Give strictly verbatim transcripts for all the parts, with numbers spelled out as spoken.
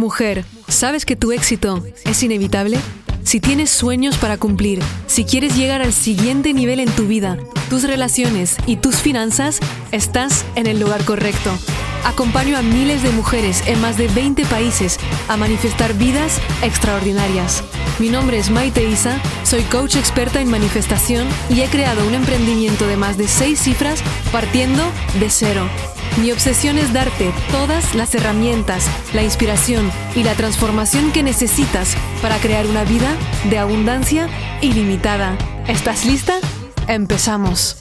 Mujer, ¿sabes que tu éxito es inevitable? Si tienes sueños para cumplir, si quieres llegar al siguiente nivel en tu vida, tus relaciones y tus finanzas, estás en el lugar correcto. Acompaño a miles de mujeres en más de veinte países a manifestar vidas extraordinarias. Mi nombre es Maite Isa, soy coach experta en manifestación y he creado un emprendimiento de más de seis cifras partiendo de cero. Mi obsesión es darte todas las herramientas, la inspiración y la transformación que necesitas para crear una vida de abundancia ilimitada. ¿Estás lista? ¡Empezamos!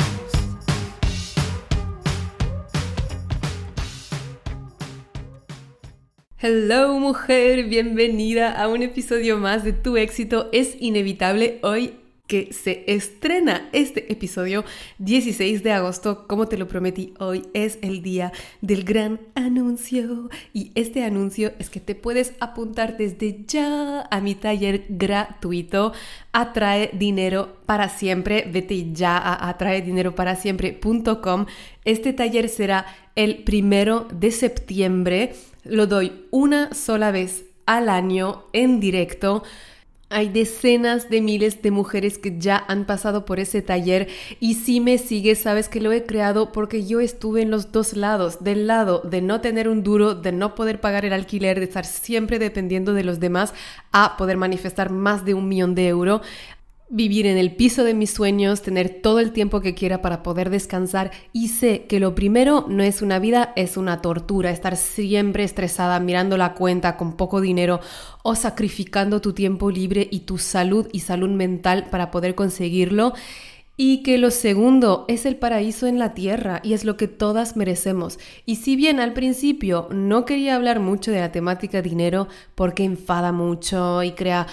Hello mujer, bienvenida a un episodio más de Tu éxito es inevitable. Hoy que se estrena este episodio dieciséis de agosto, como te lo prometí, hoy es el día del gran anuncio y este anuncio es que te puedes apuntar desde ya a mi taller gratuito Atrae Dinero para Siempre. Vete ya a atrae dinero para siempre punto com. Este taller será el primero de septiembre, lo doy una sola vez al año en directo. Hay decenas de miles de mujeres que ya han pasado por ese taller y si me sigues sabes que lo he creado porque yo estuve en los dos lados, del lado de no tener un duro, de no poder pagar el alquiler, de estar siempre dependiendo de los demás, a poder manifestar más de un millón de euros. Vivir en el piso de mis sueños, tener todo el tiempo que quiera para poder descansar y sé que lo primero no es una vida, es una tortura, estar siempre estresada mirando la cuenta con poco dinero o sacrificando tu tiempo libre y tu salud y salud mental para poder conseguirlo. Y que lo segundo es el paraíso en la tierra y es lo que todas merecemos. Y si bien al principio no quería hablar mucho de la temática dinero porque enfada mucho y crea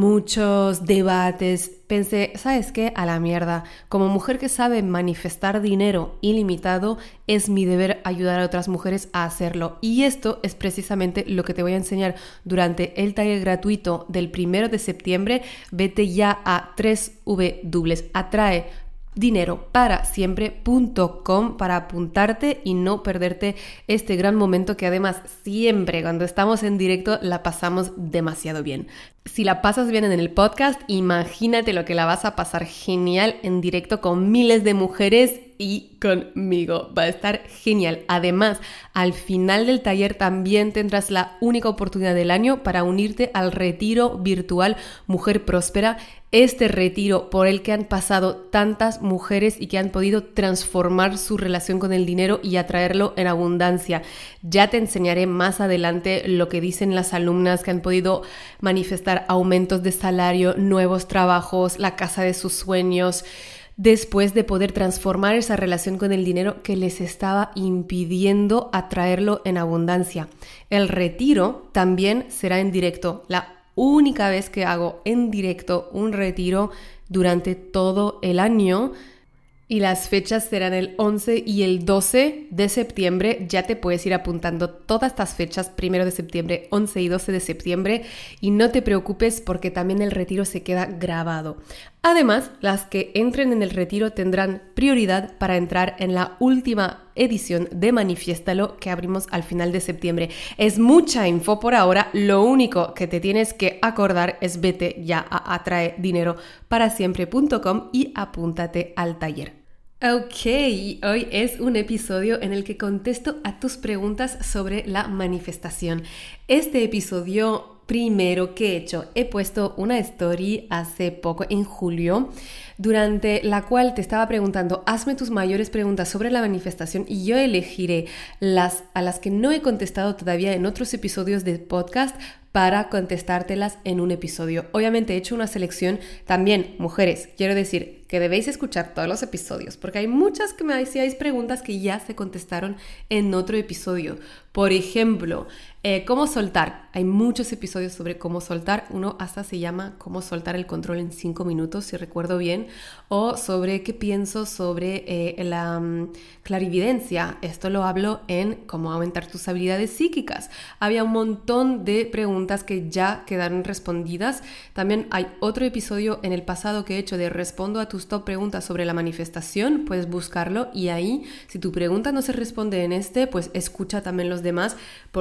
muchos debates, pensé, ¿sabes qué? A la mierda. Como mujer que sabe manifestar dinero ilimitado, es mi deber ayudar a otras mujeres a hacerlo. Y esto es precisamente lo que te voy a enseñar durante el taller gratuito del primero de septiembre. Vete ya a doble u doble u doble u punto atrae dinero para siempre punto com para apuntarte y no perderte este gran momento que además siempre cuando estamos en directo la pasamos demasiado bien. Si la pasas bien en el podcast, imagínate lo que la vas a pasar genial en directo con miles de mujeres y conmigo. Va a estar genial. Además, al final del taller también tendrás la única oportunidad del año para unirte al retiro virtual Mujer Próspera. Este retiro por el que han pasado tantas mujeres y que han podido transformar su relación con el dinero y atraerlo en abundancia. Ya te enseñaré más adelante lo que dicen las alumnas que han podido manifestar aumentos de salario, nuevos trabajos, la casa de sus sueños, después de poder transformar esa relación con el dinero que les estaba impidiendo atraerlo en abundancia. El retiro también será en directo, la única vez que hago en directo un retiro durante todo el año. Y las fechas serán el once y el doce de septiembre. Ya te puedes ir apuntando todas estas fechas, primero de septiembre, once y doce de septiembre. Y no te preocupes porque también el retiro se queda grabado. Además, las que entren en el retiro tendrán prioridad para entrar en la última edición de Manifiéstalo que abrimos al final de septiembre. Es mucha info por ahora. Lo único que te tienes que acordar es vete ya a atrae dinero para siempre punto com y apúntate al taller. Ok, hoy es un episodio en el que contesto a tus preguntas sobre la manifestación. Este episodio primero que he hecho, he puesto una story hace poco, en julio, durante la cual te estaba preguntando, hazme tus mayores preguntas sobre la manifestación y yo elegiré las a las que no he contestado todavía en otros episodios del podcast para contestártelas en un episodio. Obviamente he hecho una selección también, mujeres, quiero decir que debéis escuchar todos los episodios porque hay muchas que me hacíais preguntas que ya se contestaron en otro episodio. Por ejemplo, eh, ¿cómo soltar? Hay muchos episodios sobre cómo soltar. Uno hasta se llama ¿Cómo soltar el control en cinco minutos? Si recuerdo bien. O sobre qué pienso sobre eh, la um, clarividencia. Esto lo hablo en cómo aumentar tus habilidades psíquicas. Había un montón de preguntas que ya quedaron respondidas. También hay otro episodio en el pasado que he hecho de respondo a tus top preguntas sobre la manifestación. Puedes buscarlo y ahí, si tu pregunta no se responde en este, pues escucha también los demás porque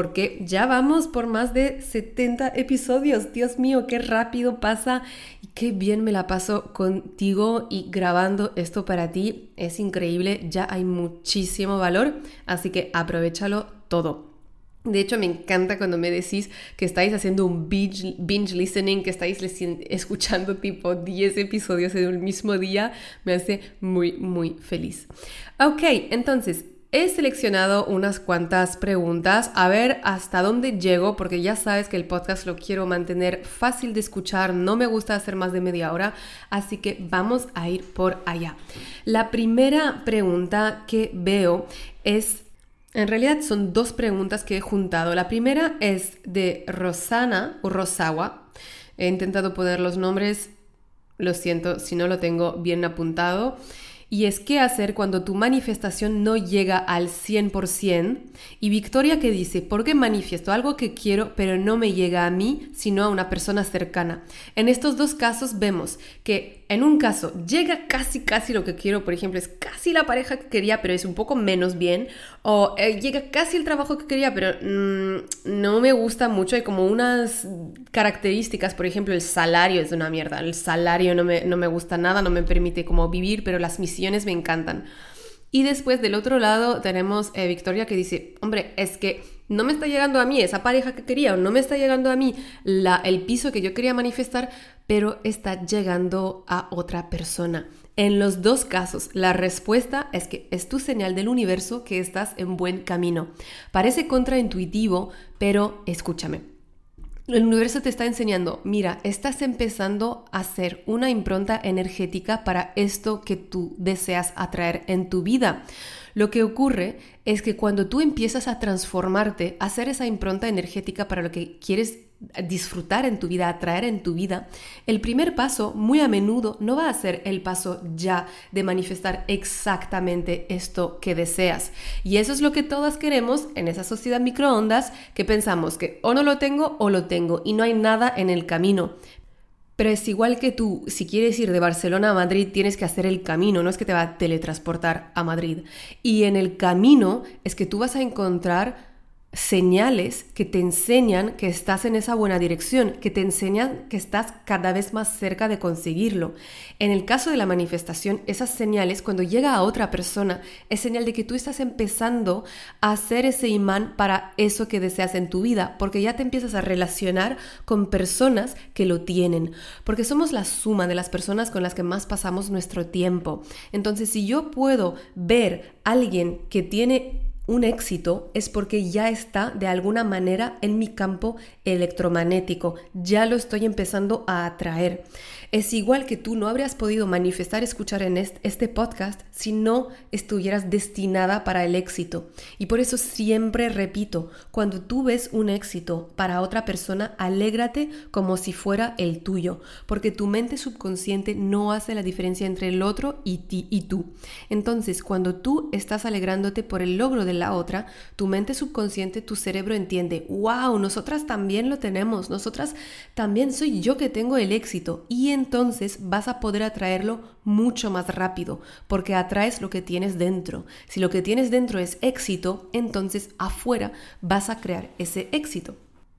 ya vamos por más de setenta episodios. Dios mío, qué rápido pasa y qué bien me la paso contigo y grabando esto para ti. Es increíble, ya hay muchísimo valor, así que aprovéchalo todo. De hecho, me encanta cuando me decís que estáis haciendo un binge, binge listening, que estáis escuchando tipo diez episodios en un mismo día. Me hace muy, muy feliz. Ok, entonces, he seleccionado unas cuantas preguntas, a ver hasta dónde llego, porque ya sabes que el podcast lo quiero mantener fácil de escuchar, no me gusta hacer más de media hora, así que vamos a ir por allá. La primera pregunta que veo es... En realidad son dos preguntas que he juntado. La primera es de Rosana o Rosawa. He intentado poner los nombres, lo siento si no lo tengo bien apuntado. Y es qué hacer cuando tu manifestación no llega al cien por ciento. Y Victoria que dice, ¿por qué manifiesto algo que quiero pero no me llega a mí, sino a una persona cercana? En estos dos casos vemos que en un caso llega casi casi lo que quiero, por ejemplo, es casi la pareja que quería pero es un poco menos bien. O eh, llega casi el trabajo que quería pero mmm, no me gusta mucho. Hay como unas características, por ejemplo, el salario es una mierda. El salario no me, no me gusta nada, no me permite como vivir, pero las misiones me encantan. Y después del otro lado tenemos eh, Victoria que dice, hombre, es que no me está llegando a mí esa pareja que quería o no me está llegando a mí la, el piso que yo quería manifestar, pero está llegando a otra persona. En los dos casos, la respuesta es que es tu señal del universo que estás en buen camino. Parece contraintuitivo, pero escúchame. El universo te está enseñando, mira, estás empezando a hacer una impronta energética para esto que tú deseas atraer en tu vida. Lo que ocurre es que cuando tú empiezas a transformarte, a hacer esa impronta energética para lo que quieres disfrutar en tu vida, atraer en tu vida, el primer paso muy a menudo no va a ser el paso ya de manifestar exactamente esto que deseas. Y eso es lo que todas queremos en esa sociedad microondas, que pensamos que o no lo tengo o lo tengo y no hay nada en el camino. Pero es igual que tú, si quieres ir de Barcelona a Madrid, tienes que hacer el camino, no es que te va a teletransportar a Madrid. Y en el camino es que tú vas a encontrar señales que te enseñan que estás en esa buena dirección, que te enseñan que estás cada vez más cerca de conseguirlo. En el caso de la manifestación, esas señales, cuando llega a otra persona, es señal de que tú estás empezando a hacer ese imán para eso que deseas en tu vida, porque ya te empiezas a relacionar con personas que lo tienen, porque somos la suma de las personas con las que más pasamos nuestro tiempo. Entonces, si yo puedo ver a alguien que tiene un éxito, es porque ya está de alguna manera en mi campo electromagnético, ya lo estoy empezando a atraer. Es igual que tú no habrías podido manifestar, escuchar en este, este podcast si no estuvieras destinada para el éxito. Y por eso siempre repito, cuando tú ves un éxito para otra persona, alégrate como si fuera el tuyo, porque tu mente subconsciente no hace la diferencia entre el otro y, ti, y tú. Entonces, cuando tú estás alegrándote por el logro de la otra, tu mente subconsciente, tu cerebro entiende, wow, nosotras también lo tenemos, nosotras también soy yo que tengo el éxito, y entonces vas a poder atraerlo mucho más rápido, porque atraes lo que tienes dentro. Si lo que tienes dentro es éxito, entonces afuera vas a crear ese éxito.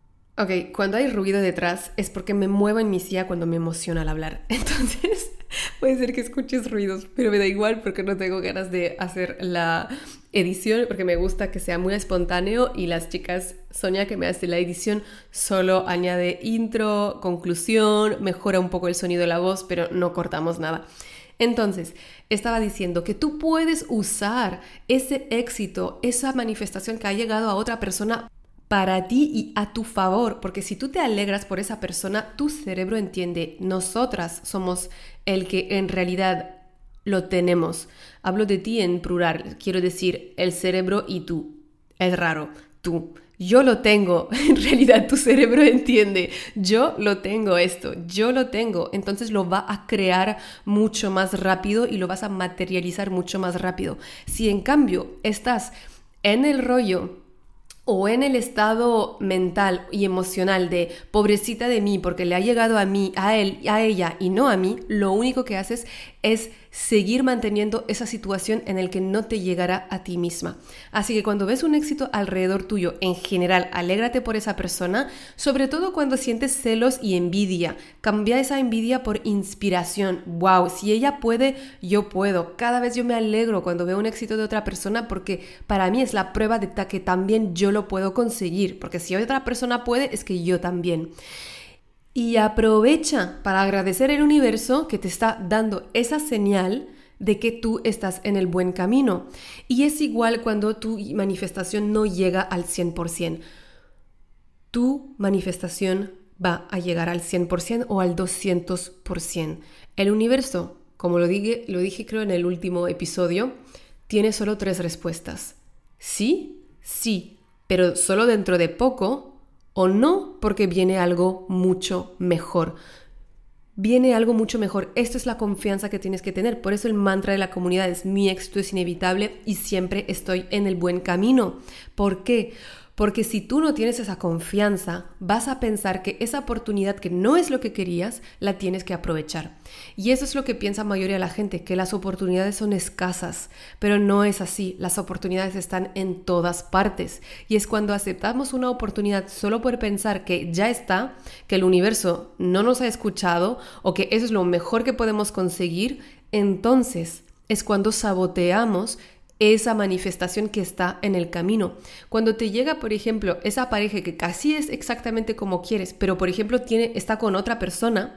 Ok, cuando hay ruido detrás es porque me muevo en mi silla cuando me emociona al hablar. Entonces puede ser que escuches ruidos, pero me da igual porque no tengo ganas de hacer la edición, porque me gusta que sea muy espontáneo, y las chicas, Sonia que me hace la edición, solo añade intro, conclusión, mejora un poco el sonido de la voz, pero no cortamos nada. Entonces, estaba diciendo que tú puedes usar ese éxito, esa manifestación que ha llegado a otra persona para ti y a tu favor, porque si tú te alegras por esa persona, tu cerebro entiende, nosotras somos el que en realidad lo tenemos. Hablo de ti en plural, quiero decir el cerebro y tú. Es raro, tú. Yo lo tengo, en realidad tu cerebro entiende, yo lo tengo esto, yo lo tengo, entonces lo va a crear mucho más rápido y lo vas a materializar mucho más rápido. Si en cambio estás en el rollo o en el estado mental y emocional de pobrecita de mí porque le ha llegado a mí, a él, a ella y no a mí, lo único que haces es seguir manteniendo esa situación en la que no te llegará a ti misma. Así que cuando ves un éxito alrededor tuyo, en general, alégrate por esa persona, sobre todo cuando sientes celos y envidia. Cambia esa envidia por inspiración. Wow, si ella puede, yo puedo. Cada vez yo me alegro cuando veo un éxito de otra persona porque para mí es la prueba de que también yo lo puedo conseguir, porque si otra persona puede, es que yo también. Y aprovecha para agradecer al universo que te está dando esa señal de que tú estás en el buen camino. Y es igual cuando tu manifestación no llega al cien por ciento. Tu manifestación va a llegar al cien por ciento o al doscientos por ciento. El universo, como lo dije, lo dije creo en el último episodio, tiene solo tres respuestas. Sí, sí, pero solo dentro de poco, o no, porque viene algo mucho mejor. Viene algo mucho mejor. Esto es la confianza que tienes que tener. Por eso el mantra de la comunidad es: mi éxito es inevitable y siempre estoy en el buen camino. ¿Por qué? Porque si tú no tienes esa confianza, vas a pensar que esa oportunidad que no es lo que querías, la tienes que aprovechar. Y eso es lo que piensa la mayoría de la gente, que las oportunidades son escasas, pero no es así. Las oportunidades están en todas partes. Y es cuando aceptamos una oportunidad solo por pensar que ya está, que el universo no nos ha escuchado o que eso es lo mejor que podemos conseguir, entonces es cuando saboteamos esa manifestación que está en el camino. Cuando te llega, por ejemplo, esa pareja que casi es exactamente como quieres, pero por ejemplo tiene, está con otra persona,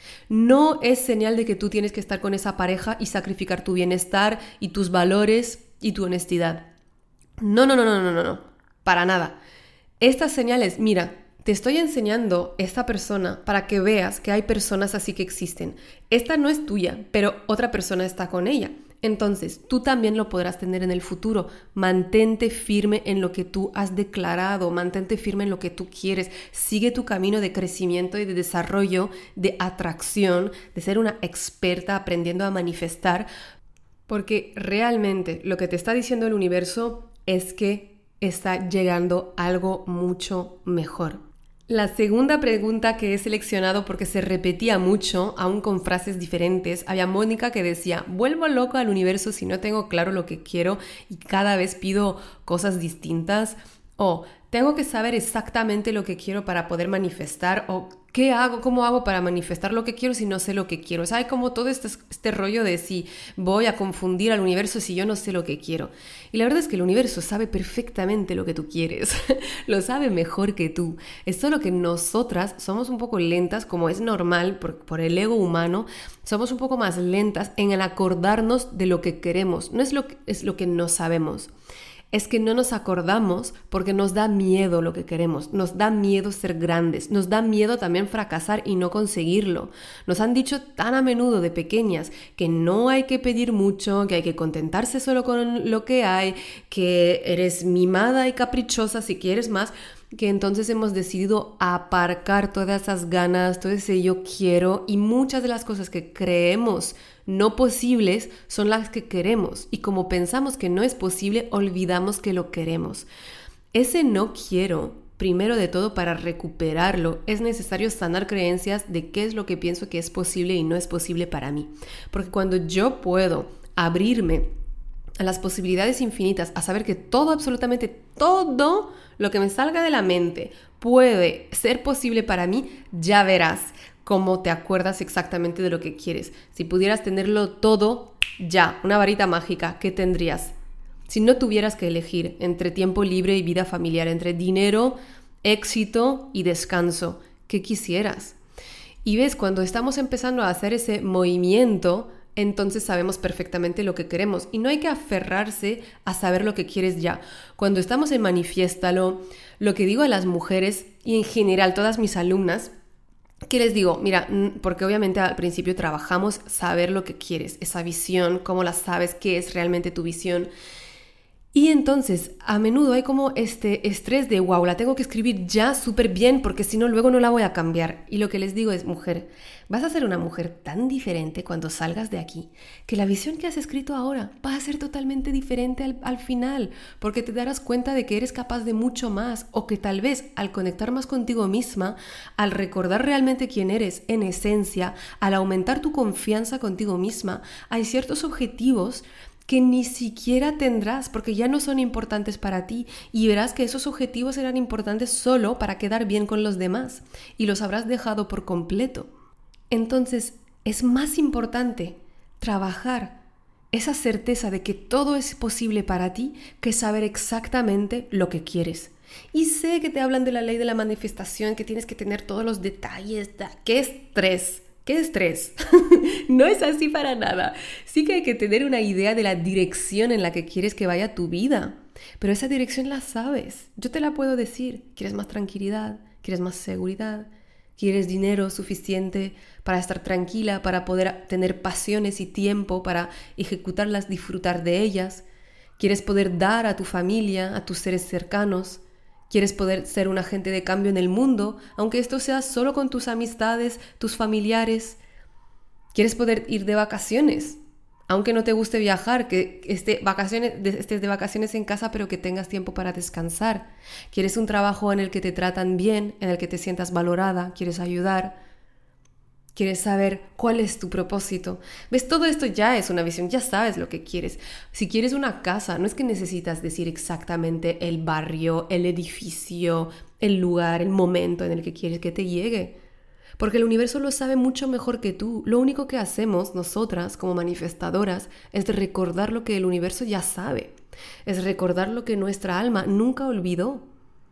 no es señal de que tú tienes que estar con esa pareja y sacrificar tu bienestar y tus valores y tu honestidad. No, no, no, no, no, no, no, para nada. Estas señales, mira, te estoy enseñando esta persona para que veas que hay personas así que existen. Esta no es tuya, pero otra persona está con ella. Entonces, tú también lo podrás tener en el futuro. Mantente firme en lo que tú has declarado, mantente firme en lo que tú quieres. Sigue tu camino de crecimiento y de desarrollo, de atracción, de ser una experta aprendiendo a manifestar, porque realmente lo que te está diciendo el universo es que está llegando algo mucho mejor. La segunda pregunta que he seleccionado porque se repetía mucho, aún con frases diferentes, había Mónica que decía: vuelvo loco al universo si no tengo claro lo que quiero y cada vez pido cosas distintas, o tengo que saber exactamente lo que quiero para poder manifestar, o ¿qué hago? ¿Cómo hago para manifestar lo que quiero si no sé lo que quiero? O sea, hay como todo este, este rollo de si voy a confundir al universo si yo no sé lo que quiero. Y la verdad es que el universo sabe perfectamente lo que tú quieres. Lo sabe mejor que tú. Es solo que nosotras somos un poco lentas, como es normal por, por el ego humano, somos un poco más lentas en el acordarnos de lo que queremos. No es lo que, es lo que no sabemos. Es que no nos acordamos porque nos da miedo lo que queremos, nos da miedo ser grandes, nos da miedo también fracasar y no conseguirlo. Nos han dicho tan a menudo de pequeñas que no hay que pedir mucho, que hay que contentarse solo con lo que hay, que eres mimada y caprichosa si quieres más, que entonces hemos decidido aparcar todas esas ganas, todo ese yo quiero, y muchas de las cosas que creemos no posibles son las que queremos, y como pensamos que no es posible, olvidamos que lo queremos. Ese no quiero, primero de todo, para recuperarlo, es necesario sanar creencias de qué es lo que pienso que es posible y no es posible para mí. Porque cuando yo puedo abrirme a las posibilidades infinitas, a saber que todo, absolutamente todo lo que me salga de la mente puede ser posible para mí, ya verás cómo te acuerdas exactamente de lo que quieres. Si pudieras tenerlo todo ya, una varita mágica, ¿qué tendrías? Si no tuvieras que elegir entre tiempo libre y vida familiar, entre dinero, éxito y descanso, ¿qué quisieras? Y ves, cuando estamos empezando a hacer ese movimiento, entonces sabemos perfectamente lo que queremos y no hay que aferrarse a saber lo que quieres ya. Cuando estamos en Manifiéstalo, lo que digo a las mujeres y en general todas mis alumnas, ¿qué les digo? Mira, porque obviamente al principio trabajamos saber lo que quieres, esa visión, cómo la sabes, qué es realmente tu visión. Y entonces, a menudo hay como este estrés de, wow, la tengo que escribir ya súper bien porque si no, luego no la voy a cambiar. Y lo que les digo es, mujer, vas a ser una mujer tan diferente cuando salgas de aquí que la visión que has escrito ahora va a ser totalmente diferente al, al final, porque te darás cuenta de que eres capaz de mucho más o que tal vez al conectar más contigo misma, al recordar realmente quién eres en esencia, al aumentar tu confianza contigo misma, hay ciertos objetivos que ni siquiera tendrás porque ya no son importantes para ti y verás que esos objetivos eran importantes solo para quedar bien con los demás y los habrás dejado por completo. Entonces es más importante trabajar esa certeza de que todo es posible para ti que saber exactamente lo que quieres. Y sé que te hablan de la ley de la manifestación, que tienes que tener todos los detalles. ¡Qué estrés! ¡Qué estrés! No es así para nada. Sí que hay que tener una idea de la dirección en la que quieres que vaya tu vida. Pero esa dirección la sabes. Yo te la puedo decir. ¿Quieres más tranquilidad? ¿Quieres más seguridad? ¿Quieres dinero suficiente para estar tranquila, para poder tener pasiones y tiempo para ejecutarlas, disfrutar de ellas? ¿Quieres poder dar a tu familia, a tus seres cercanos? ¿Quieres poder ser un agente de cambio en el mundo, aunque esto sea solo con tus amistades, tus familiares? ¿Quieres poder ir de vacaciones, aunque no te guste viajar, que esté vacaciones, estés de vacaciones en casa, pero que tengas tiempo para descansar? ¿Quieres un trabajo en el que te tratan bien, en el que te sientas valorada? ¿Quieres ayudar? ¿Quieres saber cuál es tu propósito? ¿Ves? Todo esto ya es una visión, ya sabes lo que quieres. Si quieres una casa, no es que necesitas decir exactamente el barrio, el edificio, el lugar, el momento en el que quieres que te llegue. Porque el universo lo sabe mucho mejor que tú. Lo único que hacemos nosotras como manifestadoras es recordar lo que el universo ya sabe. Es recordar lo que nuestra alma nunca olvidó.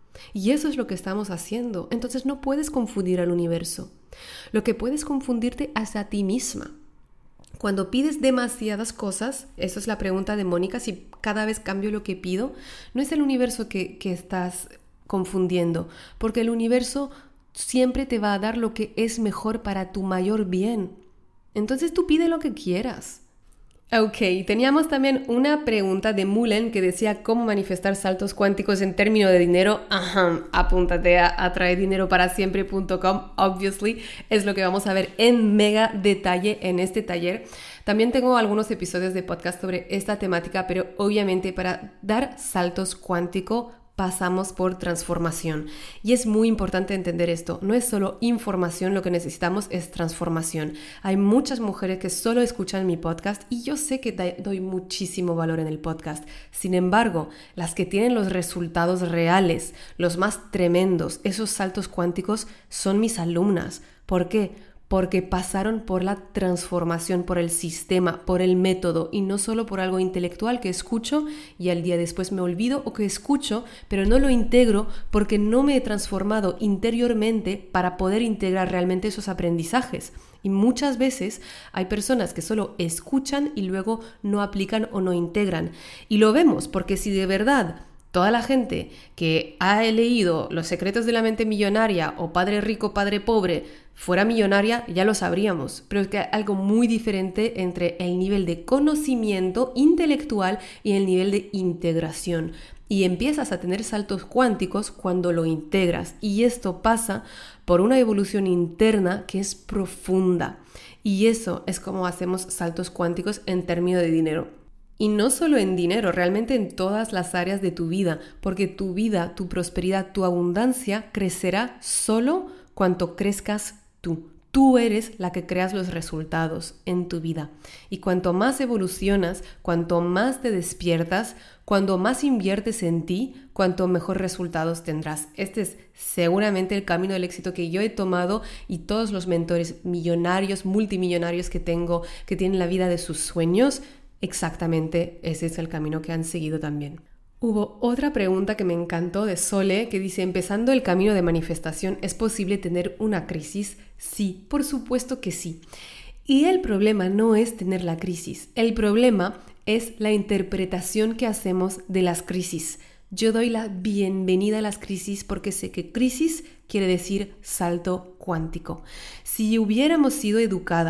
Y eso es lo que estamos haciendo. Entonces no puedes confundir al universo. Lo que puedes confundirte es a ti misma. Cuando pides demasiadas cosas, eso es la pregunta de Mónica, si cada vez cambio lo que pido, no es el universo que, que estás confundiendo, porque el universo siempre te va a dar lo que es mejor para tu mayor bien. Entonces tú pide lo que quieras. Ok, teníamos también una pregunta de Mulen que decía cómo manifestar saltos cuánticos en términos de dinero. Ajá, apúntate a atrae dinero para siempre punto com, obviously, es lo que vamos a ver en mega detalle en este taller. También tengo algunos episodios de podcast sobre esta temática, pero obviamente para dar saltos cuánticos pasamos por transformación. Y es muy importante entender esto. No es solo información, lo que necesitamos es transformación. Hay muchas mujeres que solo escuchan mi podcast y yo sé que doy muchísimo valor en el podcast. Sin embargo, las que tienen los resultados reales, los más tremendos, esos saltos cuánticos, son mis alumnas. ¿Por qué? Porque pasaron por la transformación, por el sistema, por el método y no solo por algo intelectual que escucho y al día después me olvido o que escucho pero no lo integro porque no me he transformado interiormente para poder integrar realmente esos aprendizajes. Y muchas veces hay personas que solo escuchan y luego no aplican o no integran. Y lo vemos porque si de verdad toda la gente que ha leído Los secretos de la mente millonaria o Padre rico, Padre pobre fuera millonaria, ya lo sabríamos. Pero es que hay algo muy diferente entre el nivel de conocimiento intelectual y el nivel de integración. Y empiezas a tener saltos cuánticos cuando lo integras. Y esto pasa por una evolución interna que es profunda. Y eso es como hacemos saltos cuánticos en términos de dinero. Y no solo en dinero, realmente en todas las áreas de tu vida, porque tu vida, tu prosperidad, tu abundancia crecerá solo cuanto crezcas tú. Tú eres la que creas los resultados en tu vida. Y cuanto más evolucionas, cuanto más te despiertas, cuanto más inviertes en ti, cuanto mejor resultados tendrás. Este es seguramente el camino del éxito que yo he tomado y todos los mentores millonarios, multimillonarios que tengo, que tienen la vida de sus sueños, exactamente ese es el camino que han seguido también. Hubo otra pregunta que me encantó de Sole que dice, empezando el camino de manifestación, ¿es posible tener una crisis? Sí, por supuesto que sí. Y el problema no es tener la crisis, el problema es la interpretación que hacemos de las crisis. Yo doy la bienvenida a las crisis porque sé que crisis quiere decir salto cuántico. Si hubiéramos sido educadas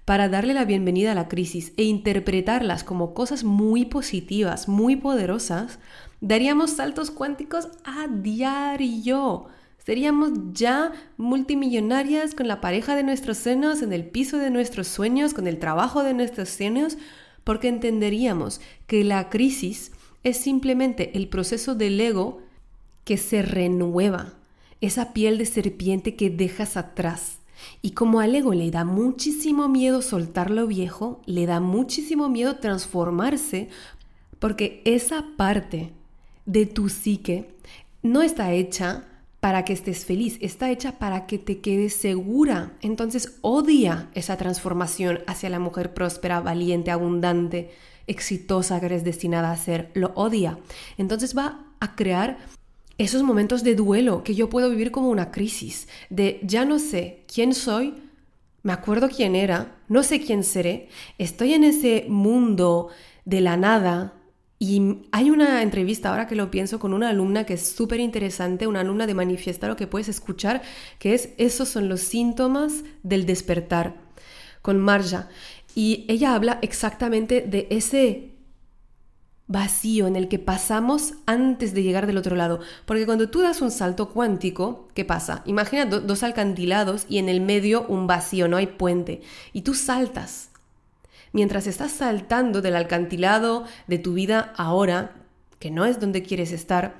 para darle la bienvenida a la crisis e interpretarlas como cosas muy positivas, muy poderosas, daríamos saltos cuánticos a diario. Seríamos ya multimillonarias con la pareja de nuestros sueños, en el piso de nuestros sueños, con el trabajo de nuestros sueños, porque entenderíamos que la crisis es simplemente el proceso del ego que se renueva, esa piel de serpiente que dejas atrás. Y como al ego le da muchísimo miedo soltar lo viejo, le da muchísimo miedo transformarse, porque esa parte de tu psique no está hecha para que estés feliz, está hecha para que te quedes segura. Entonces odia esa transformación hacia la mujer próspera, valiente, abundante, exitosa que eres destinada a ser. Lo odia. Entonces va a crear esos momentos de duelo que yo puedo vivir como una crisis, de ya no sé quién soy, me acuerdo quién era, no sé quién seré, estoy en ese mundo de la nada. Y hay una entrevista, ahora que lo pienso, con una alumna que es súper interesante, una alumna de Manifestar, que puedes escuchar, que es esos son los síntomas del despertar, con Marja. Y ella habla exactamente de ese vacío en el que pasamos antes de llegar del otro lado. Porque cuando tú das un salto cuántico, ¿qué pasa? Imagina do- dos alcantilados y en el medio un vacío, no hay puente. Y tú saltas. Mientras estás saltando del alcantilado de tu vida ahora, que no es donde quieres estar,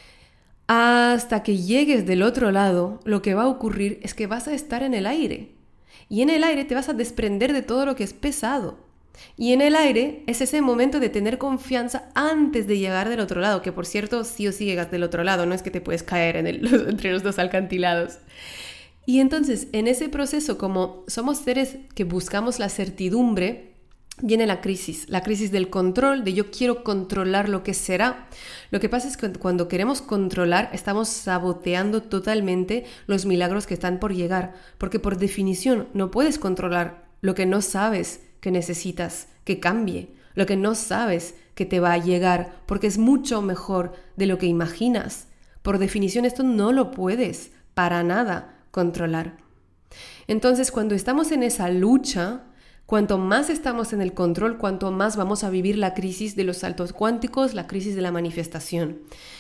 hasta que llegues del otro lado, lo que va a ocurrir es que vas a estar en el aire. Y en el aire te vas a desprender de todo lo que es pesado. Y en el aire es ese momento de tener confianza antes de llegar del otro lado, que por cierto sí o sí llegas del otro lado, no es que te puedes caer en el, entre los dos alcantilados. Y entonces en ese proceso, como somos seres que buscamos la certidumbre, viene la crisis, la crisis del control, de yo quiero controlar lo que será. Lo que pasa es que cuando queremos controlar, estamos saboteando totalmente los milagros que están por llegar, porque por definición no puedes controlar lo que no sabes que necesitas que cambie, lo que no sabes que te va a llegar, porque es mucho mejor de lo que imaginas. Por definición esto no lo puedes para nada controlar. Entonces cuando estamos en esa lucha, cuanto más estamos en el control, cuanto más vamos a vivir la crisis de los saltos cuánticos, la crisis de la manifestación.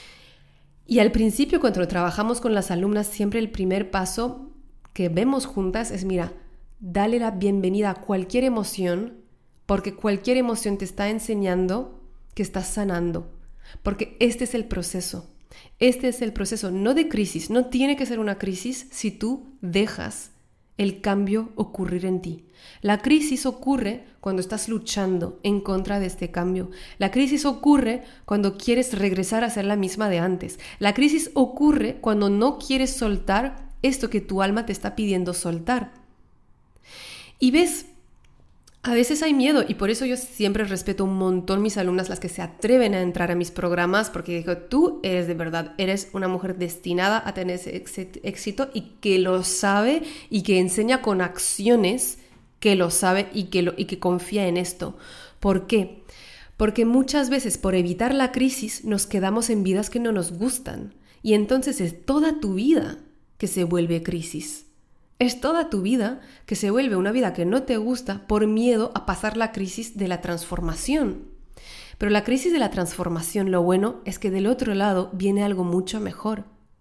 Y al principio, cuando trabajamos con las alumnas, siempre el primer paso que vemos juntas es, mira, dale la bienvenida a cualquier emoción, porque cualquier emoción te está enseñando que estás sanando. Porque este es el proceso. Este es el proceso, no de crisis. No tiene que ser una crisis si tú dejas el cambio ocurrir en ti. La crisis ocurre cuando estás luchando en contra de este cambio. La crisis ocurre cuando quieres regresar a ser la misma de antes. La crisis ocurre cuando no quieres soltar esto que tu alma te está pidiendo soltar. Y ves, a veces hay miedo y por eso yo siempre respeto un montón mis alumnas, las que se atreven a entrar a mis programas, porque digo, tú eres de verdad, eres una mujer destinada a tener ese éxito y que lo sabe y que enseña con acciones que lo sabe y que, lo, y que confía en esto. ¿Por qué? Porque muchas veces por evitar la crisis nos quedamos en vidas que no nos gustan y entonces es toda tu vida que se vuelve crisis. Es toda tu vida que se vuelve una vida que no te gusta por miedo a pasar la crisis de la transformación. Pero la crisis de la transformación, lo bueno es que del otro lado viene algo mucho mejor.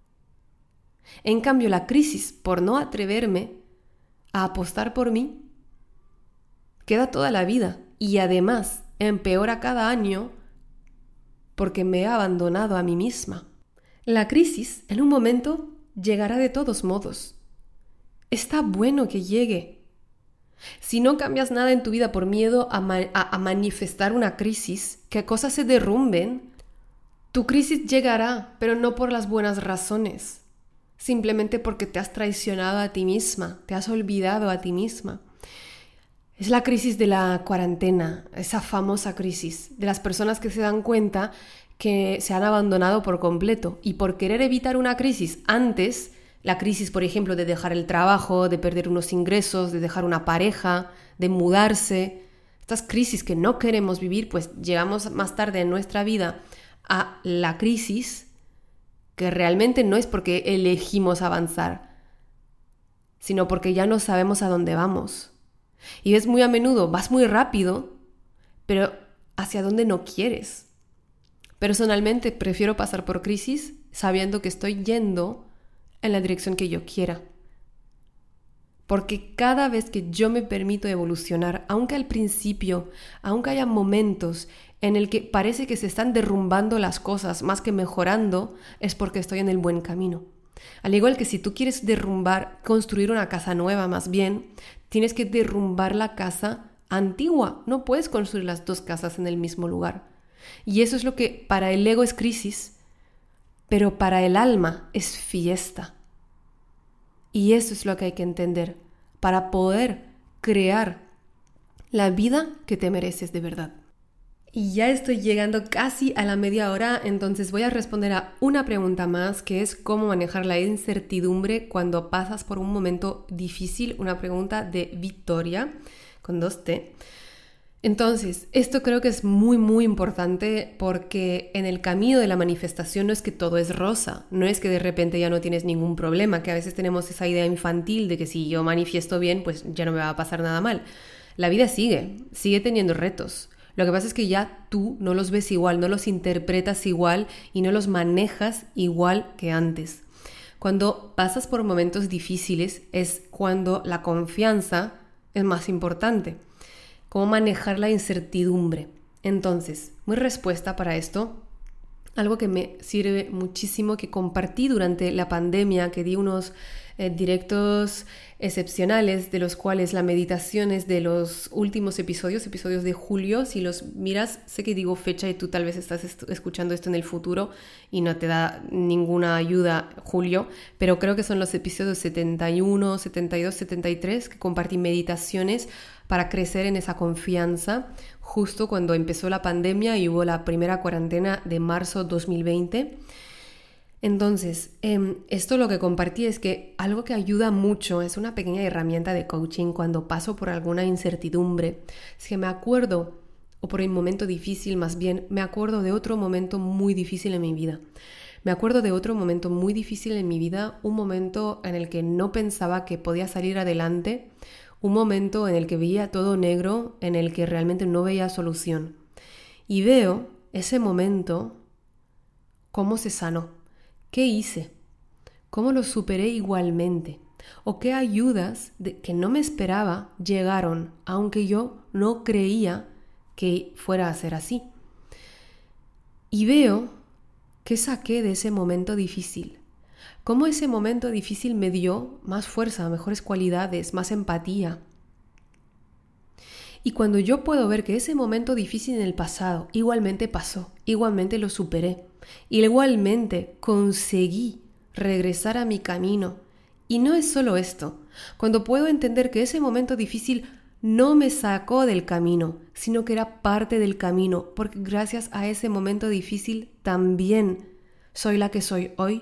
En cambio, la crisis por no atreverme a apostar por mí queda toda la vida y además empeora cada año porque me he abandonado a mí misma. La crisis en un momento llegará de todos modos. Está bueno que llegue. Si no cambias nada en tu vida por miedo a, ma- a, a manifestar una crisis, que cosas se derrumben, tu crisis llegará, pero no por las buenas razones. Simplemente porque te has traicionado a ti misma, te has olvidado a ti misma. Es la crisis de la cuarentena, esa famosa crisis de las personas que se dan cuenta que se han abandonado por completo y por querer evitar una crisis antes. La crisis, por ejemplo, de dejar el trabajo, de perder unos ingresos, de dejar una pareja, de mudarse. Estas crisis que no queremos vivir, pues llegamos más tarde en nuestra vida a la crisis que realmente no es porque elegimos avanzar, sino porque ya no sabemos a dónde vamos. Y ves muy a menudo, vas muy rápido, pero hacia dónde no quieres. Personalmente prefiero pasar por crisis sabiendo que estoy yendo en la dirección que yo quiera. Porque cada vez que yo me permito evolucionar, aunque al principio, aunque haya momentos en el que parece que se están derrumbando las cosas más que mejorando, es porque estoy en el buen camino. Al igual que si tú quieres derrumbar, construir una casa nueva más bien, tienes que derrumbar la casa antigua. No puedes construir las dos casas en el mismo lugar. Y eso es lo que para el ego es crisis, pero para el alma es fiesta. Y eso es lo que hay que entender para poder crear la vida que te mereces de verdad. Y ya estoy llegando casi a la media hora, entonces voy a responder a una pregunta más, que es cómo manejar la incertidumbre cuando pasas por un momento difícil. Una pregunta de Victoria, con dos T. Entonces, esto creo que es muy, muy importante porque en el camino de la manifestación no es que todo es rosa, no es que de repente ya no tienes ningún problema, que a veces tenemos esa idea infantil de que si yo manifiesto bien, pues ya no me va a pasar nada mal. La vida sigue, sigue teniendo retos. Lo que pasa es que ya tú no los ves igual, no los interpretas igual y no los manejas igual que antes. Cuando pasas por momentos difíciles es cuando la confianza es más importante. ¿Cómo manejar la incertidumbre? Entonces, mi respuesta para esto, algo que me sirve muchísimo, que compartí durante la pandemia, que di unos eh, directos excepcionales, de los cuales la meditación es de los últimos episodios, episodios de julio. Si los miras, sé que digo fecha y tú tal vez estás est- escuchando esto en el futuro y no te da ninguna ayuda julio, pero creo que son los episodios setenta y uno, setenta y dos, setenta y tres, que compartí meditaciones para crecer en esa confianza, justo cuando empezó la pandemia y hubo la primera cuarentena de marzo dos mil veinte. Entonces, eh, esto lo que compartí es que algo que ayuda mucho, es una pequeña herramienta de coaching cuando paso por alguna incertidumbre. Es que me acuerdo, o por un momento difícil más bien, me acuerdo de otro momento muy difícil en mi vida. Me acuerdo de otro momento muy difícil en mi vida, un momento en el que no pensaba que podía salir adelante, un momento en el que veía todo negro, en el que realmente no veía solución. Y veo ese momento, cómo se sanó. ¿Qué hice? ¿Cómo lo superé igualmente? ¿O qué ayudas de, que no me esperaba llegaron, aunque yo no creía que fuera a ser así? Y veo qué saqué de ese momento difícil. Cómo ese momento difícil me dio más fuerza, mejores cualidades, más empatía. Y cuando yo puedo ver que ese momento difícil en el pasado igualmente pasó, igualmente lo superé, igualmente conseguí regresar a mi camino. Y no es solo esto, cuando puedo entender que ese momento difícil no me sacó del camino, sino que era parte del camino, porque gracias a ese momento difícil también soy la que soy hoy,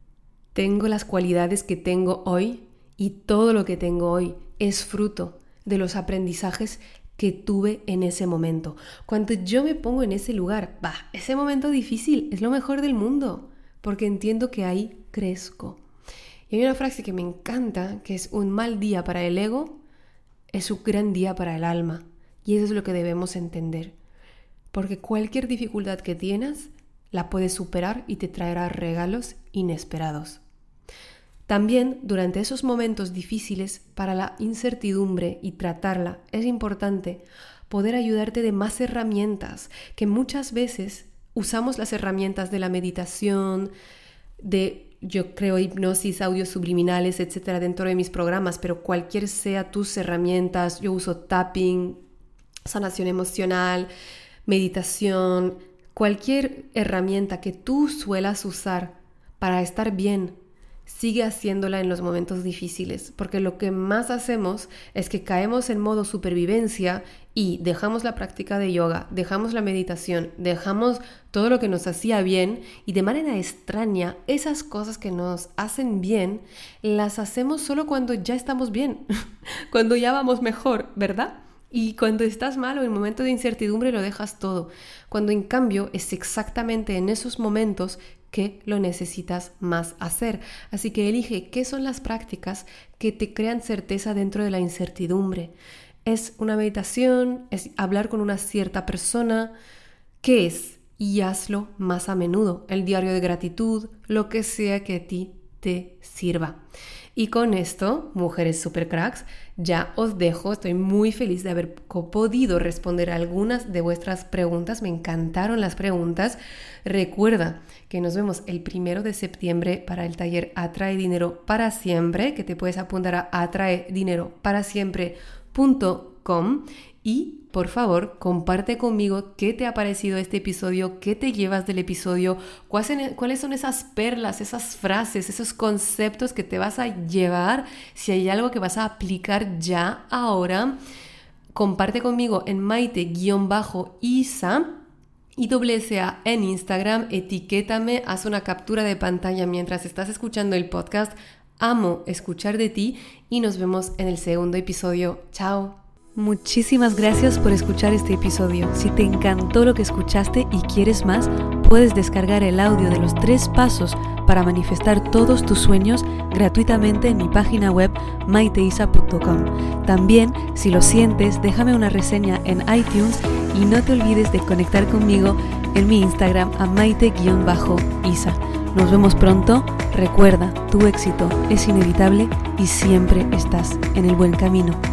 tengo las cualidades que tengo hoy y todo lo que tengo hoy es fruto de los aprendizajes que tuve en ese momento. Cuando yo me pongo en ese lugar, bah, ese momento difícil es lo mejor del mundo, porque entiendo que ahí crezco. Y hay una frase que me encanta, que es: un mal día para el ego es un gran día para el alma. Y eso es lo que debemos entender. Porque cualquier dificultad que tienes, la puedes superar y te traerá regalos inesperados. También, durante esos momentos difíciles, para la incertidumbre y tratarla, es importante poder ayudarte de más herramientas, que muchas veces usamos las herramientas de la meditación, de, yo creo, hipnosis, audios subliminales, etcétera, dentro de mis programas, pero cualquier sea tus herramientas, yo uso tapping, sanación emocional, meditación, cualquier herramienta que tú suelas usar para estar bien, sigue haciéndola en los momentos difíciles, porque lo que más hacemos es que caemos en modo supervivencia y dejamos la práctica de yoga, dejamos la meditación, dejamos todo lo que nos hacía bien y de manera extraña esas cosas que nos hacen bien las hacemos solo cuando ya estamos bien, cuando ya vamos mejor, ¿verdad? Y cuando estás mal o en momentos de incertidumbre lo dejas todo, cuando en cambio es exactamente en esos momentos que lo necesitas más hacer. Así que elige qué son las prácticas que te crean certeza dentro de la incertidumbre. ¿Es una meditación? ¿Es hablar con una cierta persona? ¿Qué es? Y hazlo más a menudo. El diario de gratitud, lo que sea que a ti te sirva. Y con esto, mujeres super cracks, ya os dejo. Estoy muy feliz de haber podido responder a algunas de vuestras preguntas. Me encantaron las preguntas. Recuerda que nos vemos el primero de septiembre para el taller Atrae Dinero para Siempre, que te puedes apuntar a atrae dinero para siempre punto com. Y por favor, comparte conmigo qué te ha parecido este episodio, qué te llevas del episodio, cuáles son esas perlas, esas frases, esos conceptos que te vas a llevar, si hay algo que vas a aplicar ya ahora. Comparte conmigo en maite-isa y doble S A en Instagram, etiquétame, haz una captura de pantalla mientras estás escuchando el podcast. Amo escuchar de ti y nos vemos en el segundo episodio. Chao. Muchísimas gracias por escuchar este episodio. Si te encantó lo que escuchaste y quieres más, puedes descargar el audio de los tres pasos para manifestar todos tus sueños gratuitamente en mi página web maiteisa punto com. También, si lo sientes, déjame una reseña en iTunes y no te olvides de conectar conmigo en mi Instagram a maite-isa. Nos vemos pronto. Recuerda, tu éxito es inevitable y siempre estás en el buen camino.